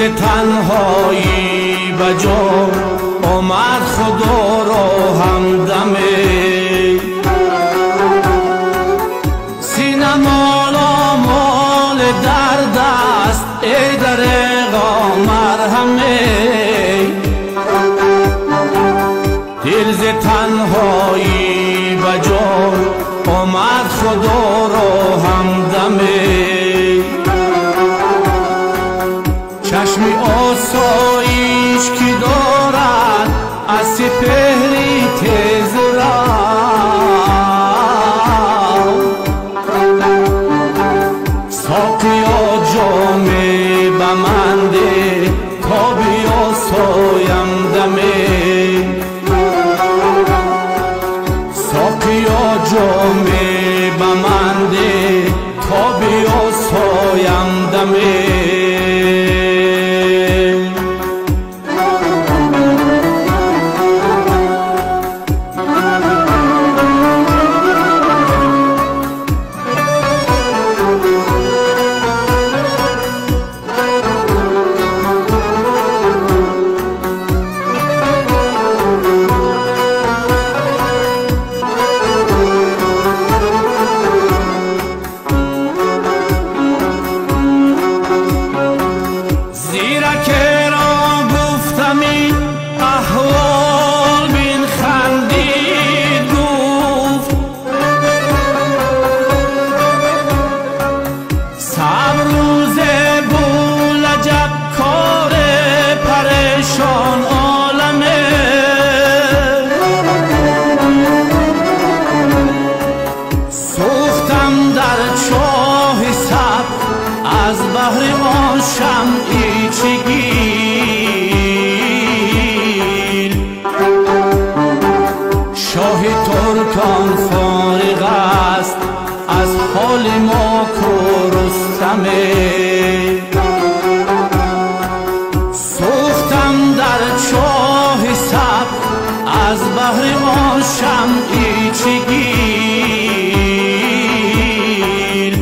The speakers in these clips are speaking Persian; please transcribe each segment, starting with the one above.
تنهایی بجا آمد خدا را همدمه سینه مال درد است ای دریغا مرهمه دل ز تنهایی بجا آمد خدا را همدمه چشم آسایش که دارد از سپهری تیز را ساقیا جام بمنده تا بیاسایم دمه ساقیا جام بمنده تا بیاسایم دمه احوال بین خندید گفت صبر روز بولجب کار پریشان عالمه سوختم در چاه صبر از بحر آن شمعی چگی شاه ترکان فارغ است از حال ما که رستمه سوختم در چاه صبر از بحر آن شمعی چگیر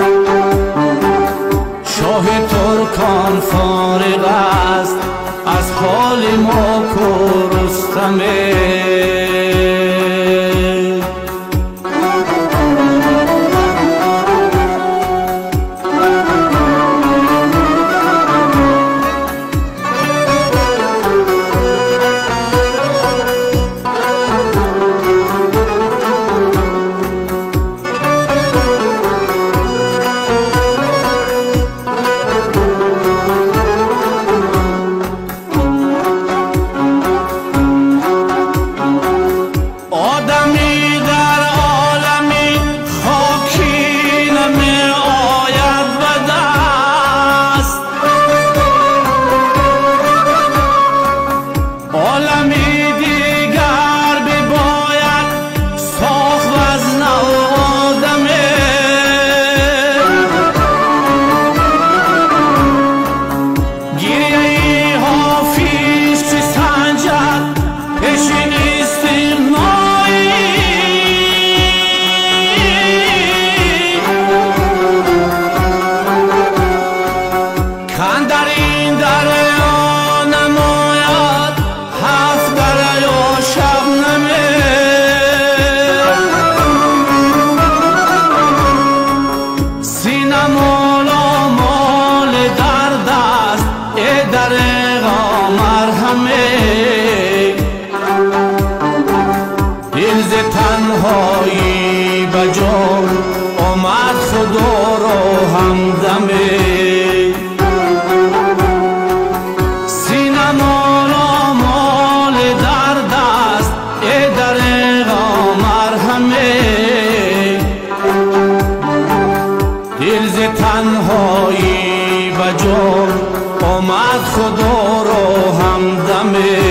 شاه ترکان فارغ است از حال ما که رستمه دل ز تنهایی بجا آمد خدا را همدمه سینه مال درد است ای دریغا مرهمه دل ز تنهایی بجا آمد خدا را همدمه